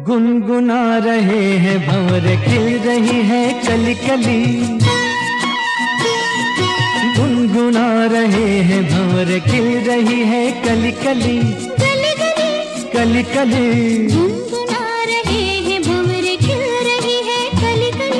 गुनगुना रहे हैं भंवर खिल रही है कली कली। गुनगुना रहे हैं भंवर खिल रही है कली कली। गली गली कली कली गुनगुना रहे हैं भंवर खिल रही है कली कली।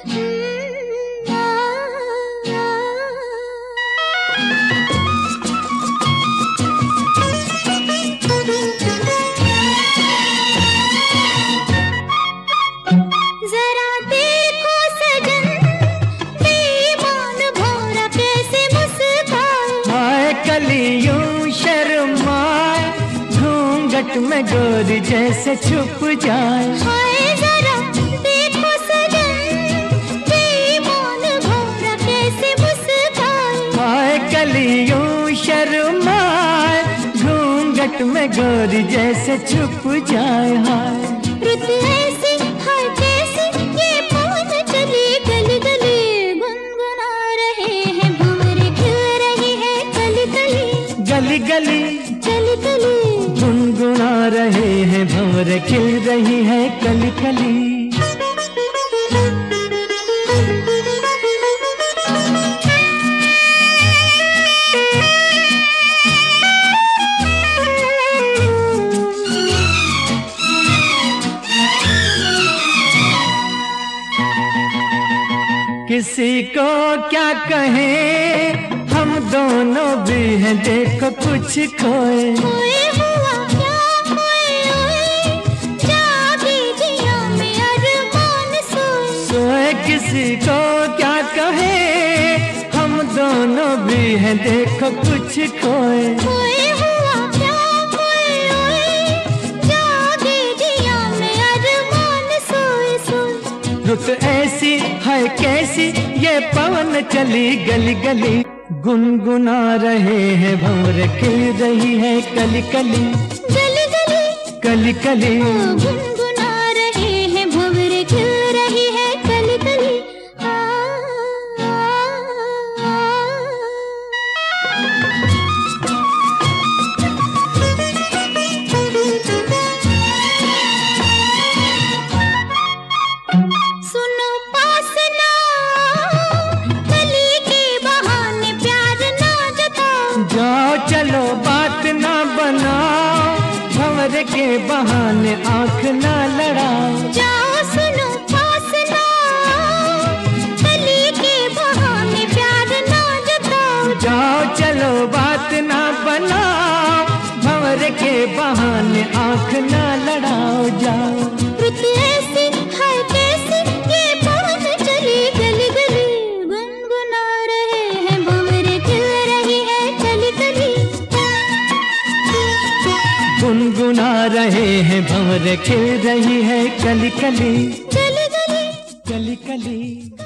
जरा देखो सजन बेईमान भौरा कैसे मुस्काए। हाय कलियों शर्माए घूंघट में गोरी जैसे छुप जाए। हाय जरा देखो सजन बेईमान भौरा कैसे मुस्काए। हाय कलियों शर्माए घूंघट में गोरी जैसे छुप जाए। हाय रुत ऐसी हाय कैसी ये पवन चली गली गली। गुनगुना रहे हैं भंवर खिल रही है कली कली। गली गली कली कली गुनगुना रहे हैं भंवर खिल रही है कली कली। किसी को क्या कहें हम दोनों भी हैं देखो कुछ खोए। खोए हुआ क्या खोए हुए जागे जिया में अरमान सोए। सोए किसी को क्या कहें हम दोनों भी हैं देखो कुछ खोए। खोए हुआ क्या खोए हुए जागे जिया में अरमान सोए सोए। रुत ऐसी है कैसी ये पवन चली गली गली। गुनगुना रहे हैं भंवर खिल रही है कली कली। गली गली कली कली गुनगुना रहे हैं भंवर खिल रही है कली कली। सुनो पास ना कली के बहाने प्यार ना जताओ। जाओ चलो बात ना बनाओ भंवर के बहाने आंख ना लड़ाओ। जाओ सुनो पास ना कली के बहाने प्यार ना जताओ। जाओ चलो बात ना बनाओ भंवर के बहाने आंख ना लड़ाओ। जाओ रुत ऐसी हाय कैसी ये पवन चली गली गली। गुनगुना रहे हैं भंवर खिल रही है कली कली। गुनगुना रहे हैं भंवर खिल रही है कली कली। कली कली कली कली